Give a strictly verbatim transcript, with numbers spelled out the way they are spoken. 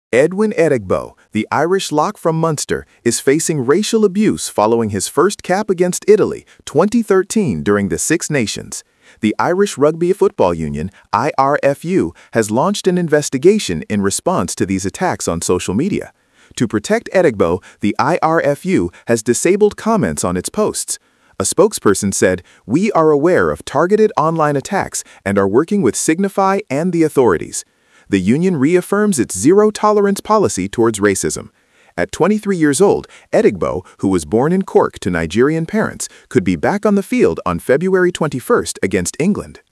Edwin Edegbo, the Irish lock from Munster, is facing racial abuse following his first cap against Italy, twenty thirteen, during the Six Nations. The Irish Rugby Football Union, I R F U, has launched an investigation in response to these attacks on social media. To protect Edegbo, the I R F U has disabled comments on its posts. A spokesperson said, "We are aware of targeted online attacks and are working with Signify and the authorities." The union reaffirms its zero-tolerance policy towards racism. At twenty-three years old, Edegbo, who was born in Cork to Nigerian parents, could be back on the field on February twenty-first against England.